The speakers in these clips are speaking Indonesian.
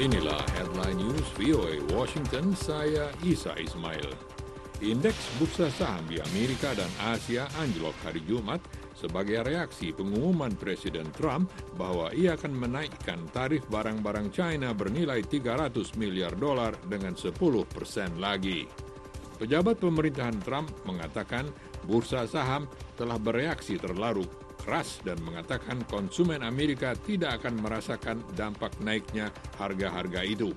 Inilah headline news VOA Washington, saya Isa Ismail. Indeks bursa saham di Amerika dan Asia anjlok hari Jumat sebagai reaksi pengumuman Presiden Trump bahwa ia akan menaikkan tarif barang-barang China bernilai $300 miliar dengan 10% lagi. Pejabat pemerintahan Trump mengatakan bursa saham telah bereaksi terlalu keras dan mengatakan konsumen Amerika tidak akan merasakan dampak naiknya harga-harga itu.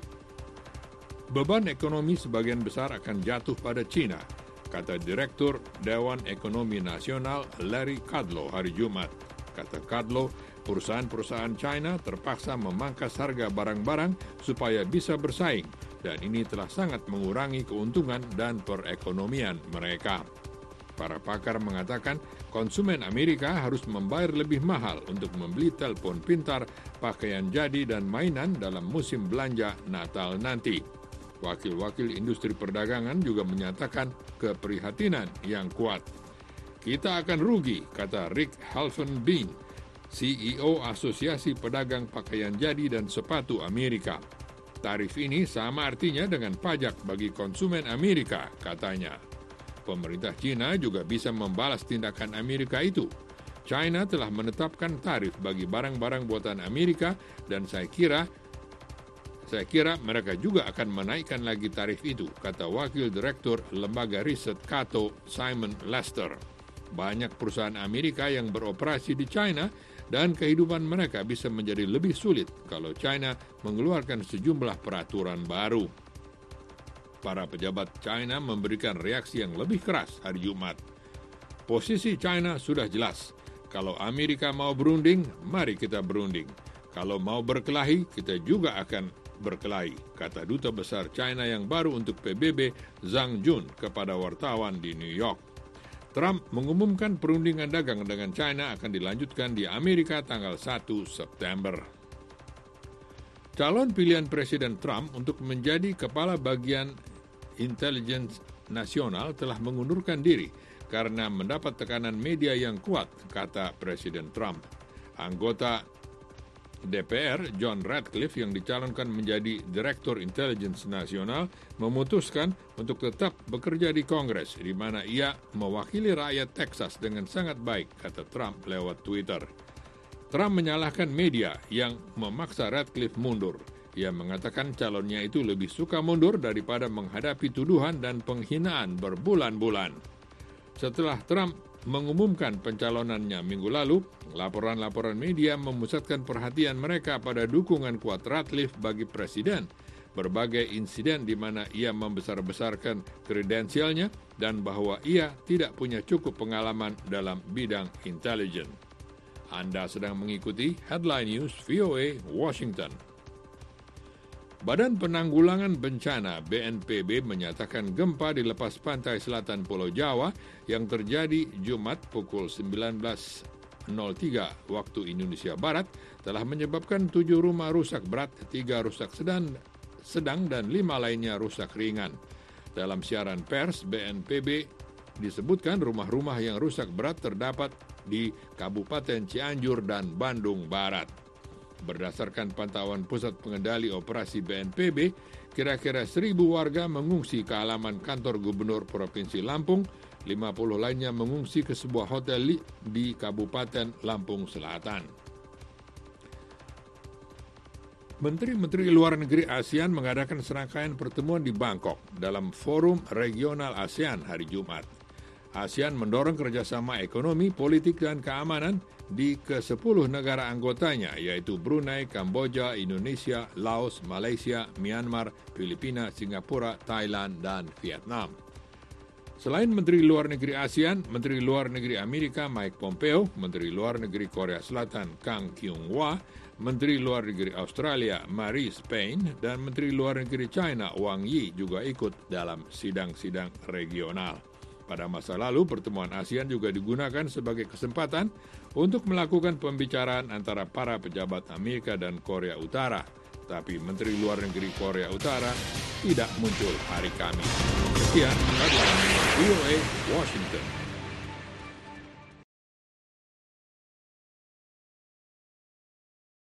Beban ekonomi sebagian besar akan jatuh pada China, kata Direktur Dewan Ekonomi Nasional Larry Kudlow hari Jumat. Kata Kudlow, perusahaan-perusahaan China terpaksa memangkas harga barang-barang supaya bisa bersaing, dan ini telah sangat mengurangi keuntungan dan perekonomian mereka. Para pakar mengatakan konsumen Amerika harus membayar lebih mahal untuk membeli telepon pintar, pakaian jadi, dan mainan dalam musim belanja Natal nanti. Wakil-wakil industri perdagangan juga menyatakan keprihatinan yang kuat. Kita akan rugi, kata Rick Halvenbein, CEO Asosiasi Pedagang Pakaian Jadi dan Sepatu Amerika. Tarif ini sama artinya dengan pajak bagi konsumen Amerika, katanya. Pemerintah China juga bisa membalas tindakan Amerika itu. China telah menetapkan tarif bagi barang-barang buatan Amerika dan saya kira mereka juga akan menaikkan lagi tarif itu, kata Wakil Direktur Lembaga Riset Cato Simon Lester. Banyak perusahaan Amerika yang beroperasi di China dan kehidupan mereka bisa menjadi lebih sulit kalau China mengeluarkan sejumlah peraturan baru. Para pejabat China memberikan reaksi yang lebih keras hari Jumat. Posisi China sudah jelas. Kalau Amerika mau berunding, mari kita berunding. Kalau mau berkelahi, kita juga akan berkelahi, kata Duta Besar China yang baru untuk PBB Zhang Jun kepada wartawan di New York. Trump mengumumkan perundingan dagang dengan China akan dilanjutkan di Amerika tanggal 1 September. Calon pilihan Presiden Trump untuk menjadi kepala bagian intelijen nasional telah mengundurkan diri karena mendapat tekanan media yang kuat, kata Presiden Trump. Anggota DPR John Ratcliffe yang dicalonkan menjadi Direktur Intelijen Nasional memutuskan untuk tetap bekerja di Kongres, di mana ia mewakili rakyat Texas dengan sangat baik, kata Trump lewat Twitter. Trump menyalahkan media yang memaksa Ratcliffe mundur. Ia mengatakan calonnya itu lebih suka mundur daripada menghadapi tuduhan dan penghinaan berbulan-bulan. Setelah Trump mengumumkan pencalonannya minggu lalu, laporan-laporan media memusatkan perhatian mereka pada dukungan kuat Ratcliffe bagi presiden. Berbagai insiden di mana ia membesar-besarkan kredensialnya dan bahwa ia tidak punya cukup pengalaman dalam bidang intelijen. Anda sedang mengikuti Headline News VOA Washington. Badan Penanggulangan Bencana BNPB menyatakan gempa di lepas pantai selatan Pulau Jawa yang terjadi Jumat pukul 19.03 waktu Indonesia Barat telah menyebabkan 7 rumah rusak berat, 3 rusak sedang dan 5 lainnya rusak ringan. Dalam siaran pers, BNPB disebutkan rumah-rumah yang rusak berat terdapat di Kabupaten Cianjur dan Bandung Barat. Berdasarkan pantauan Pusat Pengendali Operasi BNPB, kira-kira 1.000 warga mengungsi ke halaman kantor Gubernur Provinsi Lampung, 50 lainnya mengungsi ke sebuah hotel di Kabupaten Lampung Selatan. Menteri-menteri luar negeri ASEAN mengadakan serangkaian pertemuan di Bangkok dalam Forum Regional ASEAN hari Jumat. ASEAN mendorong kerjasama ekonomi, politik, dan keamanan di ke-10 negara anggotanya, yaitu Brunei, Kamboja, Indonesia, Laos, Malaysia, Myanmar, Filipina, Singapura, Thailand, dan Vietnam. Selain Menteri Luar Negeri ASEAN, Menteri Luar Negeri Amerika Mike Pompeo, Menteri Luar Negeri Korea Selatan Kang Kyung-hwa, Menteri Luar Negeri Australia Marise Payne, dan Menteri Luar Negeri China Wang Yi juga ikut dalam sidang-sidang regional. Pada masa lalu, pertemuan ASEAN juga digunakan sebagai kesempatan untuk melakukan pembicaraan antara para pejabat Amerika dan Korea Utara. Tapi Menteri Luar Negeri Korea Utara tidak muncul hari Kamis. Sekian, VOA Washington.